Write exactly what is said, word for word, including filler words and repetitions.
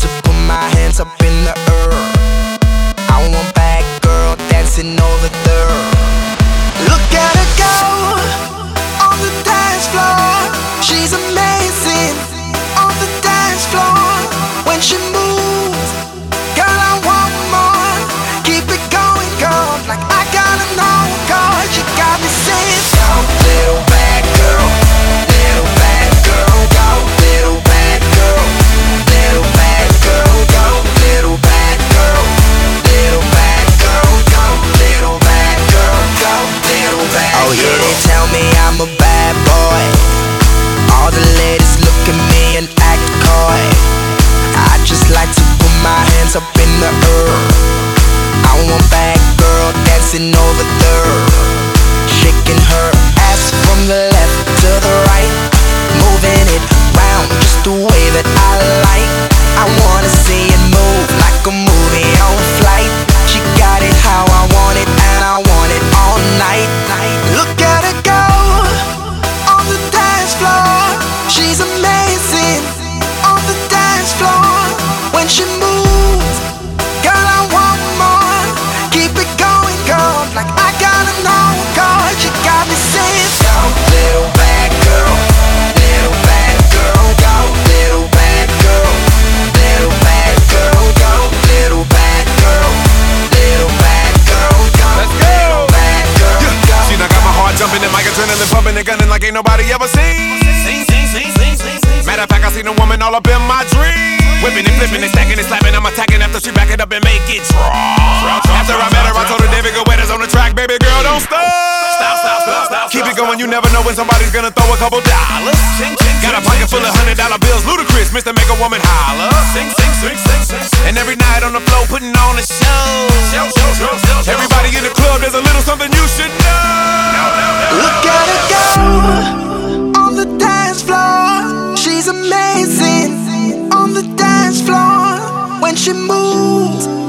to put my hands up in the air. I want bad girl dancing over there. Look at her go on the dance floor. She's amazing on the dance floor. When she moves, girl, I want more. Keep it going, girl, like I gotta know, girl. You got me saying, go, little bad girl, little bad girl, go, little bad girl, little bad girl, go, little bad girl, little bad girl, go, little bad girl, go, little bad girl. Oh yeah, they tell me I'm a bad boy. All the ladies look at me and act coy. I just like to put my hands up in the air. I want bad girl dancing over there, shaking her ass from the left to the right, moving it round just the way that I like. I wanna see it move like a movie on flight. She got it how I want it, and I want it all night. Look at her go on the dance floor. She's amazing on the dance floor. When she moves, girl, I want more. Keep it going, girl, like I gotta know, girl. You got me saying, go, little bad girl, little bad girl, go, little bad girl, little bad girl, go, little bad girl, little bad girl, go, let's go. Little bad girl, yeah. go. She done got my heart jumping and my adrenaline pumping and gunning like ain't nobody ever seen. Matter of fact, I seen a woman all up in my dreams, whipping and flipping and stacking and slapping. I'm attacking after she back it up and make it drop. After I met her, I told her David Guetta's on the track. Baby girl, don't stop. Stop, stop, stop, stop. Keep it going, you never know when somebody's gonna throw a couple dollars. Got a pocket full of hundred dollar bills, ludicrous, Mister Make a Woman Holler. And every night on the floor, putting on a show. Everybody in the club, there's a little something you should know. Look at her go on the dance floor. She's amazing on the dance floor. When she moves,